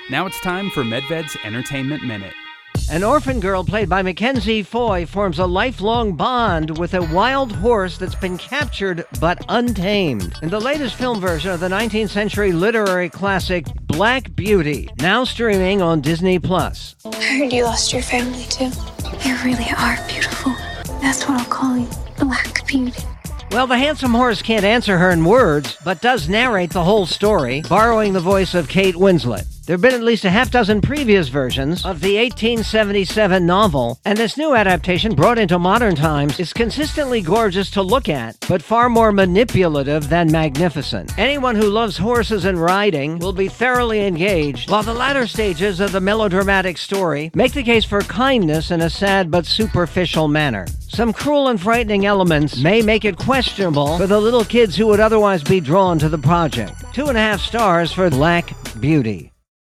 Now it's time for MedVed's Entertainment Minute. An orphan girl played by Mackenzie Foy forms a lifelong bond with a wild horse that's been captured but untamed. In the latest film version of the 19th century literary classic Black Beauty, now streaming on Disney+. I heard you lost your family too. You really are beautiful. That's what I'll call you, Black Beauty. Well, the handsome horse can't answer her in words, but does narrate the whole story, borrowing the voice of Kate Winslet. There have been at least a half-dozen previous versions of the 1877 novel, and this new adaptation, brought into modern times, is consistently gorgeous to look at, but far more manipulative than magnificent. Anyone who loves horses and riding will be thoroughly engaged, while the latter stages of the melodramatic story make the case for kindness in a sad but superficial manner. Some cruel and frightening elements may make it questionable for the little kids who would otherwise be drawn to the project. 2.5 stars for Black Beauty.